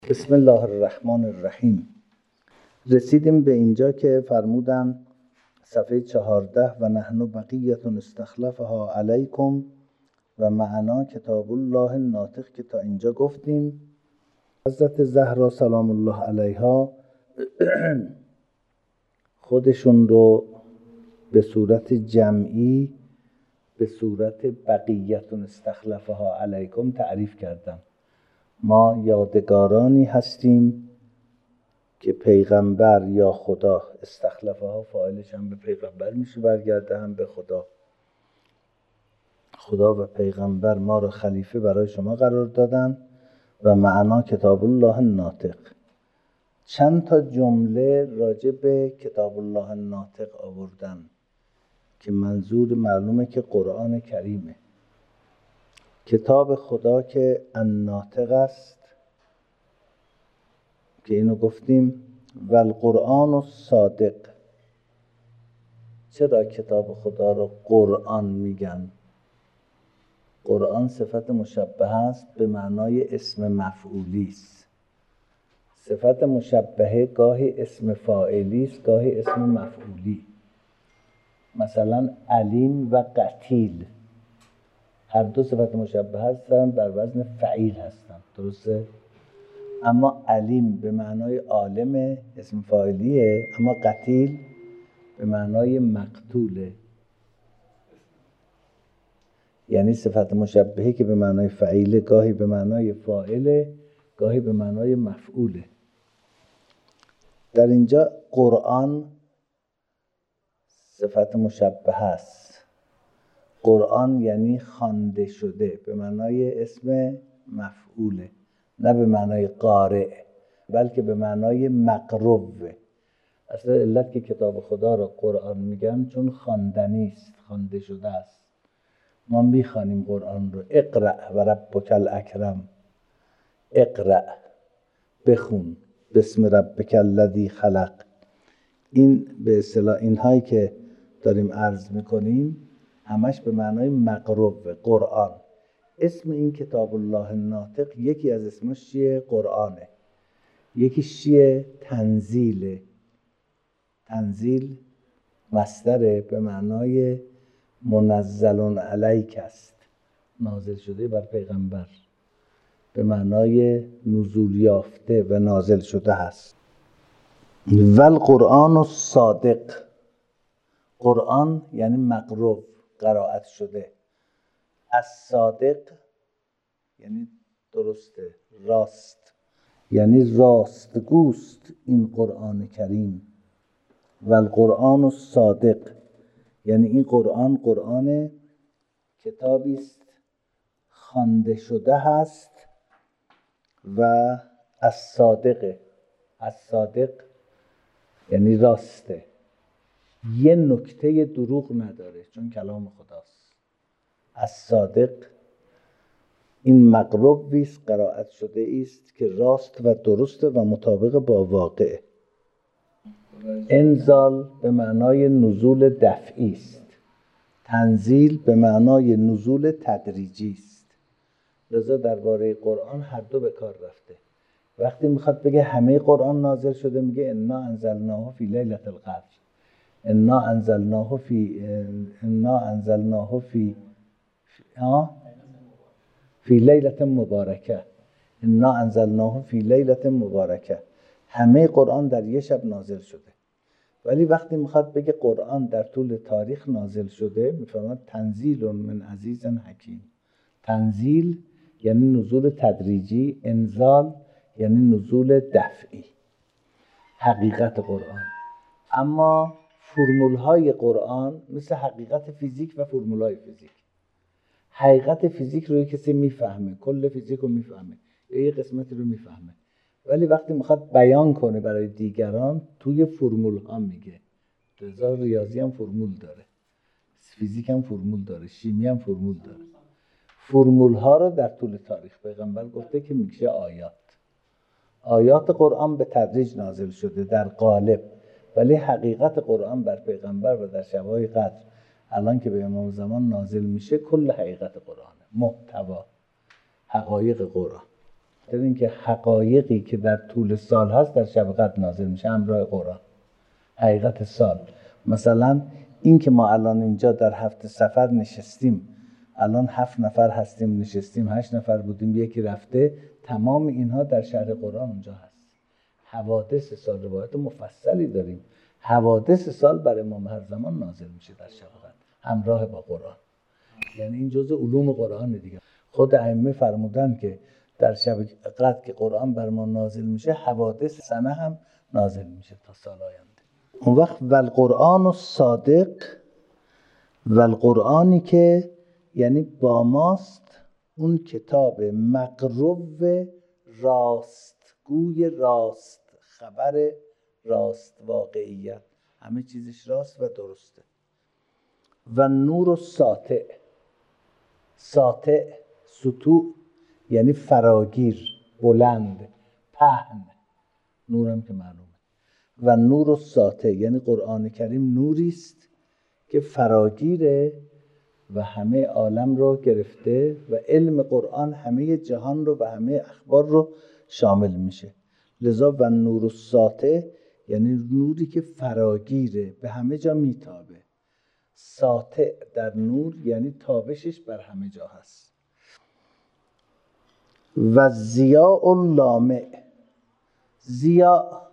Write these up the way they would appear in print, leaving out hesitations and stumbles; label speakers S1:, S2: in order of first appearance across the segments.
S1: بسم الله الرحمن الرحیم. رسیدیم به اینجا که فرمودن صفحه 14 و نحن بقیة استخلفها علیکم و معنا کتاب الله الناطق، که تا اینجا گفتیم حضرت زهرا سلام الله علیها خودشون رو به صورت جمعی به صورت بقیة استخلفها علیکم تعریف کردن. ما یادگارانی هستیم که پیغمبر یا خدا، استخلفها فاعلش هم به پیغمبر میشه برگرده هم به خدا. خدا و پیغمبر ما رو خلیفه برای شما قرار دادن و معنا کتاب الله الناطق. چند تا جمله راجع به کتاب الله الناطق آوردن که منظور معلومه که قرآن کریمه. کتاب خدا که الناطق است که اینو گفتیم، و القرآن الصادق. چرا کتاب خدا رو قرآن میگن؟ قرآن صفت مشبهه است، به معنای اسم مفعولی است. صفت مشبهه گاهی اسم فاعلی است، گاهی اسم مفعولی. مثلا علیم و قتیل هر دو صفت مشبهه هستند، بر وزن فعیل هستند، درسته؟ اما علیم به معنای عالم اسم فاعلیه، اما قتیل به معنای مقتوله. یعنی صفت مشبهه که به معنای فعیله گاهی به معنای فاعله، گاهی به معنای مفعوله. در اینجا قرآن صفت مشبهه است. قرآن یعنی خوانده شده، به معنای اسم مفعوله، نه به معنای قارئ، بلکه به معنای مقروء. اصلا علت که کتاب خدا را قرآن میگن چون خواندنی است، خوانده شده است. ما میخوانیم قرآن رو. اقرأ و ربک الاکرم، اقرأ، بخون، بسم ربک الذی خلق. این به اصطلاح اینهایی که داریم عرض میکنیم همش به معنای مقروء قرآن. اسم این کتاب الله الناطق یکی از اسمش چیه؟ قرآنه. یکیش چیه؟ تنزیله. تنزیل مصدر به معنای منزل علیک است، نازل شده بر پیغمبر، به معنای نزول یافته و نازل شده هست. و القرآن الصادق، قرآن یعنی مقروء، قرائت شده. الصادق یعنی درسته، راست، یعنی راستگوست این قرآن کریم. و القرآن الصادق یعنی این قرآن، قرآن کتابی است خوانده شده هست و الصادق، الصادق یعنی راسته، یه نکته دروغ نداره چون کلام خداست. الصادق این مقروءی است، قرائت شده است که راست و درسته و مطابق با واقعه. انزال به معنای نزول دفعی است، تنزیل به معنای نزول تدریجی است. لذا درباره قرآن هر دو به کار رفته. وقتی میخواد بگه همه قرآن نازل شده میگه انا انزلناه فی لیلة القدر، انا انزلناه فی لیلة مبارکه، انا انزلناه فی لیلة مبارکه. همه قرآن در یه شب نازل شده. ولی وقتی میخواد بگه قرآن در طول تاریخ نازل شده میفهمد تنزیل من عزیز حکیم. تنزیل یعنی نزول تدریجی، انزال یعنی نزول دفعی. حقیقت قرآن. اما فرمولهای قرآن مثل حقیقت فیزیک و فرمولهای فیزیک. حقیقت فیزیک رو کسی میفهمه، کل فیزیک رو میفهمه، یه قسمتی رو میفهمه، ولی وقتی میخواد بیان کنه برای دیگران توی فرمول ها میگه. لذا ریاضی هم فرمول داره، فیزیک هم فرمول داره، شیمی هم فرمول داره. فرمول ها رو در طول تاریخ پیغمبر گفته که میشه آیات. آیات قرآن به تدریج نازل شده در قالب، ولی حقیقت قرآن بر پیغمبر و در شب‌های قدر الان که به امام زمان نازل میشه کل حقیقت قرآنه، محتوا، حقایق قرآن. خاطر اینکه حقایقی که در طول سال هست در شب قدر نازل میشه همراه قرآن. حقیقت سال، مثلا این که ما الان اینجا در 7 صفر نشستیم، الان 7 نفر هستیم نشستیم، 8 نفر بودیم یکی رفته، تمام اینها در شهر قرآن اونجا هست. حوادث سال، روایت مفصلی داریم، حوادث سال برای امام هر زمان نازل میشه در شب قدر همراه با قرآن. یعنی این جزء علوم قرآن دیگه. خود ائمه فرمودن که در شب قدر که قرآن بر ما نازل میشه، حوادث سنه هم نازل میشه تا سال آینده. اون وقت والقرآن الصادق، والقرآنی که یعنی با ماست، اون کتاب مقرو راستگوی، راست خبر، راست واقعیت، همه چیزش راست و درسته. و نور الساطع، ساطع سطوع یعنی فراگیر، بلند، پهن، نورم که معلومه. و نور الساطع یعنی قرآن کریم نوری است که فراگیره و همه عالم رو گرفته و علم قرآن همه جهان رو و همه اخبار رو شامل میشه. لذا و نور الساطع یعنی نوری که فراگیره، به همه جا میتابه. ساطع در نور یعنی تابشش بر همه جا هست. و ضیاء اللامع، ضیاء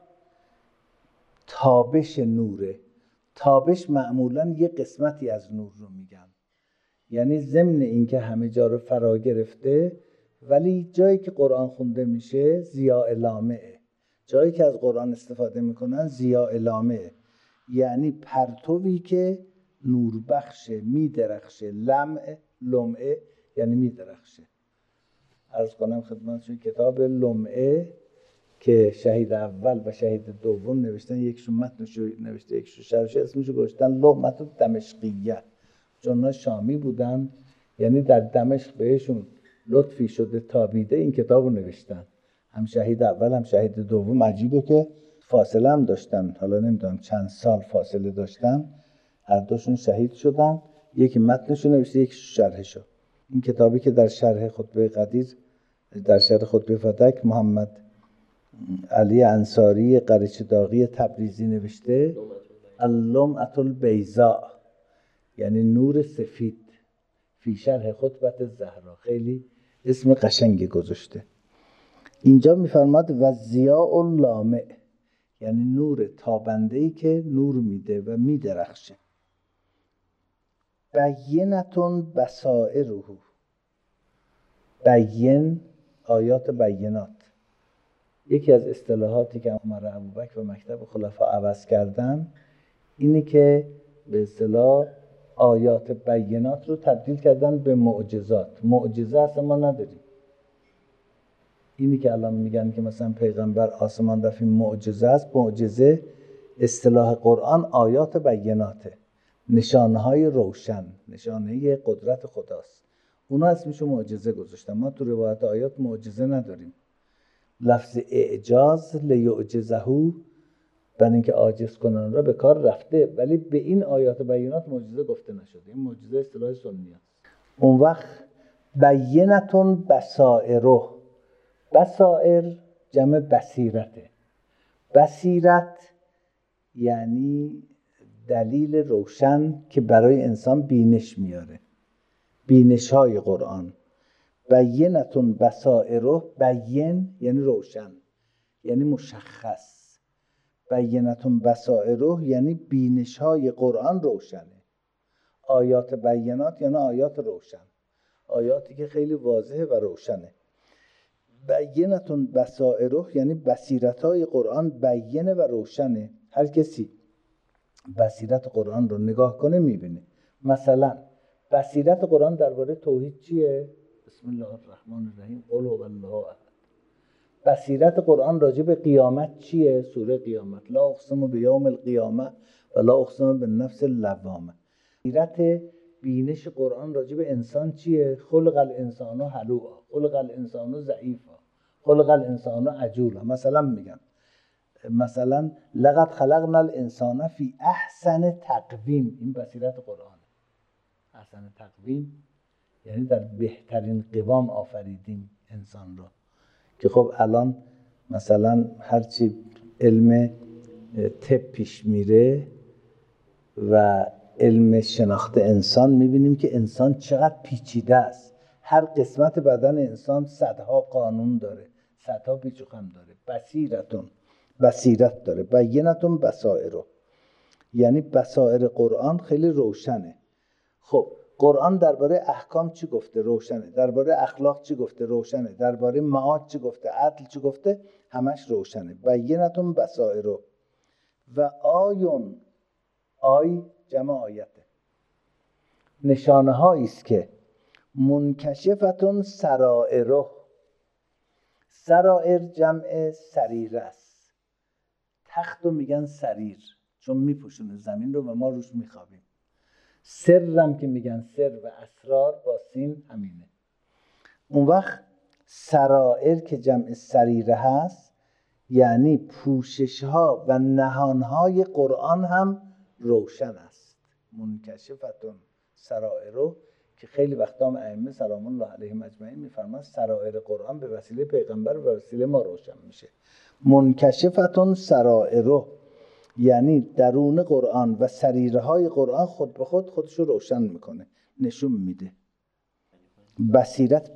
S1: تابش نوره. تابش معمولاً یه قسمتی از نور رو میگن، یعنی ضمن اینکه همه جا رو فرا گرفته، ولی جایی که قرآن خونده میشه ضیاء لامعه، جایی که از قرآن استفاده میکنن ضیاء لامعه، یعنی پرتوی که نور بخشه، میدرخشه. لمعه یعنی میدرخشه. عرض کنم خدمتتون کتاب لمعه که شهید اول و شهید دوم نوشتن، یکشون متنشو نوشته یکشون شرحش، اسمشو گذاشتن لمعة دمشقیه، چون شامی بودن، یعنی در دمشق بهشون لطفی شده تابیده این کتابو نوشتن. هم شهید اول هم شهید دوم. عجیبه که فاصله هم داشتن، حالا نمیدونم چند سال فاصله داشتن، هر دوشون شهید شدن. یکی متنشو نوشته یکی شرحشو. این کتابی که در شرح خطبه قدیر، در شرح خطبه فدک محمد علی انصاری قرچداغی تبریزی نوشته، اللمعة البیضاء یعنی نور سفید، فی شرح خطبه زهرا، خیلی اسم قشنگی گذاشته. اینجا میفرماد و ضیاء اللامع یعنی نور تابنده‌ای که نور میده و میدرخشه. بینة بصائره، بین آیات بینات. یکی از اصطلاحاتی که عمر ابوبکر و مکتب خلفا عوض کردن اینی که به اصطلاح آیات بینات رو تبدیل کردن به معجزات. معجزه اصلا ما نداریم. اینی که الان میگن که مثلا پیغمبر آسمان رفت معجزه است، معجزه اصطلاح قرآن آیات بیناته، نشانه‌های روشن، نشانه قدرت خداست. اونا اسمشو معجزه گذاشتن. ما تو روایت آیات معجزه نداریم. لفظ اعجاز لیعجزه، برای اینکه عاجز کنن را به کار رفته، ولی به این آیات بینات معجزه گفته نشده. این معجزه اصطلاح سنی است. اون وقت بینة بصائره، بصائر جمع بصیرته. بصیرت یعنی دلیل روشن که برای انسان بینش میاره، بینش های قرآن. بینة بصائره، بین یعنی روشن، یعنی مشخص. بینة بصائره یعنی بینش های قرآن روشنه. آیات بینات یعنی آیات روشن، آیاتی که خیلی واضحه و روشنه. بینة بصائره یعنی بصیرت های قرآن بینه و روشنه. هر کسی بصیرت قرآن رو نگاه کنه میبینه. مثلا بصیرت قرآن درباره توحید چیه؟ بسم الله الرحمن الرحیم قل هو الله احد. بصیرت قرآن راجع به قیامت چیه؟ سوره قیامت لا اقسم بیوم القیامه و لا اقسم بالنفس اللوامه. بصیرت بینش قرآن راجع به انسان چیه؟ خلق الانسان هلوعا، خلق الانسان ضعیفا، خلق الانسان عجولا. مثلا میگن مثلا لقد خلقنا الانسان فی احسن تقویم، این بصیرت قرآن. احسن تقویم یعنی در بهترین قوام آفریدیم انسان را. که خب الان مثلا هرچی علم طب پیش میره و علم شناخت انسان، میبینیم که انسان چقدر پیچیده است. هر قسمت بدن انسان صدها قانون داره، صدها پیچ و خم داره. بصیرت داره. بینتون بصائر، یعنی بصائر قرآن خیلی روشنه. خب قرآن درباره احکام چی گفته؟ روشنه. درباره اخلاق چی گفته؟ روشنه. درباره معاد چی گفته؟ عدل چی گفته؟ همش روشنه. بینتون بصائر و آیون، آی جمع آیته، نشانه هایی است که منکشفتون سرائر، سرائر جمع سریر است. تخت رو میگن سریر چون میپوشونه زمین رو و ما روش میخوابیم. سرم که میگن سر و اسرار با سین همینه. اون وقت سرائر که جمع سریره هست یعنی پوشش ها و نهان های قرآن هم روشن است. منکشفتون سرائر، که خیلی وقتا هم ائمه سلام الله علیهم اجمعین میفرمان سرائر قرآن به وسیله پیغمبر و به وسیله ما روشن میشه. منکشفتون سرائر یعنی درون قرآن و سریره های قرآن خود به خود خودشو روشن میکنه، نشون میده. بصیرت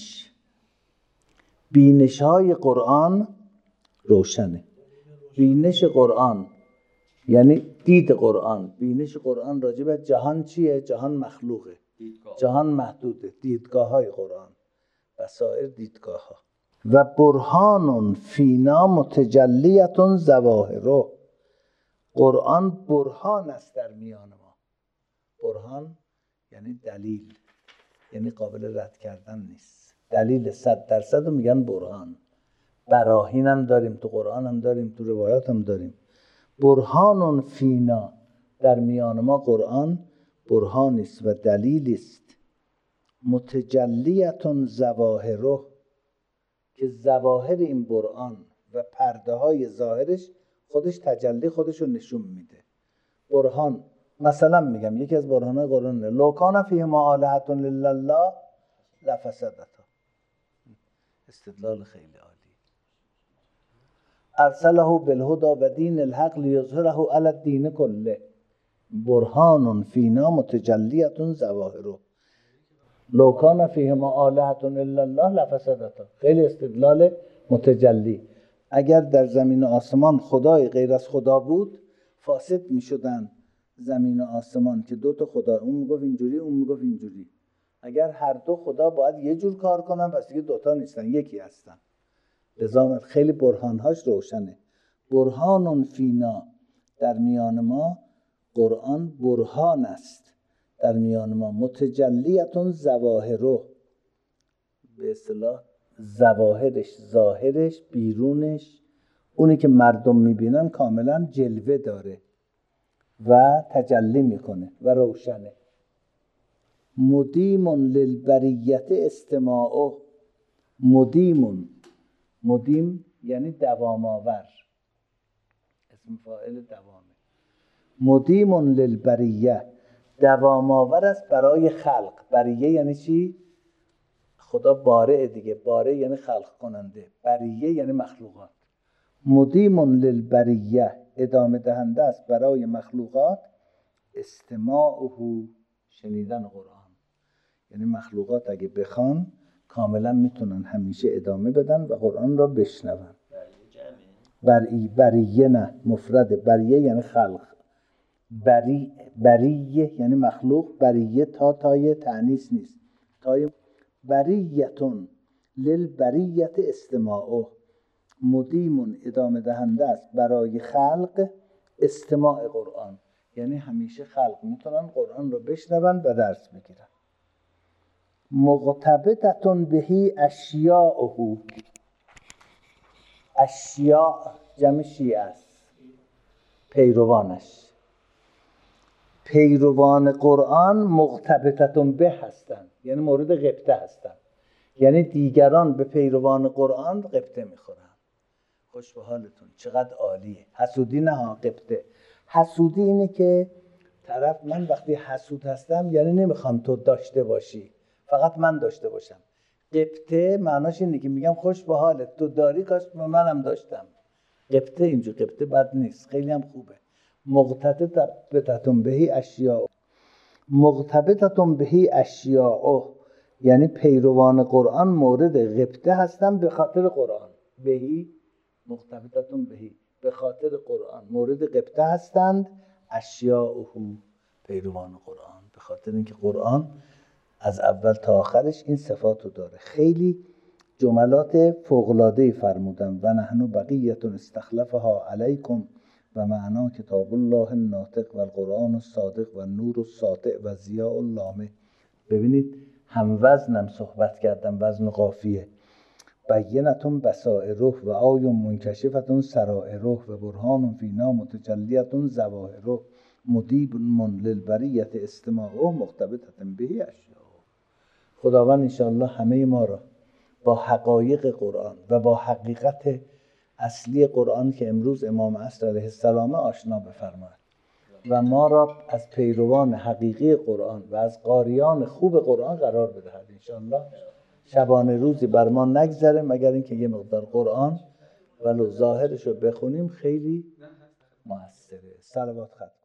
S1: بینش های قرآن روشنه. بینش قرآن یعنی دید قرآن. بینش قرآن راجع به جهان چیه؟ جهان مخلوقه، جهان محدوده. دیدگاه های قرآن، بصائر دیدگاه ها. و برهان فینا متجلیتون ظواهر، قرآن برهان است در میان ما. برهان یعنی دلیل، یعنی قابل رد کردن نیست. دلیل 100% رو میگن برهان. براهین هم داریم، تو قرآن هم داریم، تو روایات هم داریم. برهان فینا، در میان ما قرآن برهان است و دلیل است. متجلیتون ظواهر، که ظواهر این قرآن و پرده های ظاهرش خودش تجلی خودش رو نشون میده. برهان مثلا میگم یکی از برهان‌های قرآن لو کان فیهما آلهة الا الله لفسدتا. استدلال خیلی عالی. ارسله بالهدى و دین الحق لیظهره علی الدین کله. برهان فینا متجلیة ظواهر. لو کان فیهما آلهة الا الله لفسدتا. خیلی استدلال متجلی. اگر در زمین و آسمان خدای غیر از خدا بود فاسد می شدن زمین و آسمان، که دو تا خدا، اون میگفت اینجوری اون میگفت اینجوری. اگر هر دو خدا باید یه جور کار کنن پس دیگه دوتا نیستن، یکی هستن. لذا خیلی برهانهاش روشنه. برهان فینا، در میان ما قرآن برهان است. در میان ما متجلیتون ظواهر، به اصطلاح ظواهرش، ظاهرش، بیرونش، اونی که مردم میبینن کاملا جلوه داره و تجلی میکنه و روشنه. مدیم للبریت استماعه. مدیم یعنی دوام آور، اسم فاعل دوامه. مدیم للبریه، دوام آور است برای خلق. بریه یعنی چی؟ خدا بارع دیگه، بارع یعنی خلق کننده، بریه یعنی مخلوقات. مدیم للبریه، ادامه دهنده است برای مخلوقات. استماعه، شنیدن قرآن. یعنی مخلوقات اگه بخوان کاملا میتونن همیشه ادامه بدن و قرآن را بشنون. بریه نه، مفرد. بریه یعنی خلق. بریه یعنی مخلوق. بریه تای تأنیث نیست، تای. بریتون للبریت استماعه، مدیمون ادامه دهنده است برای خلق. استماع قرآن یعنی همیشه خلق میتونن قرآن رو بشنون و درس بگیرن. مقتبتتون بهی اشیاءه، اشیاء جمع شیعه است، پیروانش. پیروان قرآن مقتبتتون به هستن، یعنی مورد غبطه هستن، یعنی دیگران به پیروان قرآن غبطه میخورن. خوش به حالتون، چقدر عالیه. حسودی نه ها، غبطه. حسودی اینه که طرف، من وقتی حسود هستم یعنی نمیخوام تو داشته باشی، فقط من داشته باشم. قبطه معناش اینه که میگم خوش به حالت، تو داری کاش به منم داشتم. قبطه اینجور قبطه بد نیست، خیلی هم خوبه. مقتبطتون بهی اشیاء، مقتبطتون بهی اشیاء یعنی پیروان قرآن مورد غبطه هستن به خاطر قرآن. بهی مقتبطتون بهی، به خاطر قرآن مورد غبطه هستند. اشیاء پیروان قرآن، به خاطر اینکه قرآن از اول تا آخرش این صفاتو داره. خیلی جملات فوق‌العاده‌ای فرمودن. و نحن بقیة استخلفها علیکم و معنا کتاب الله الناطق و القرآن الصادق و نور الساطع و ضیاء اللامع. ببینید هم وزنم صحبت کردم، وزن قافیه. بینتون بصائره و آی منکشفتون سرائره و برهان فینا متجلیتون ظواهره مدیب من للبریت استماعه مقتبطتن بهی اشیاء. خداوند انشاءالله همه ما را با حقایق قرآن و با حقیقت اصلی قرآن که امروز امام عصر علیه السلام آشنا بفرماید و ما را از پیروان حقیقی قرآن و از قاریان خوب قرآن قرار بدهد انشاءالله. شبانه روزی بر ما نگذره مگر اینکه یه مقدار قرآن ولو ظاهرش رو بخونیم، خیلی موثره. صلوات ختم.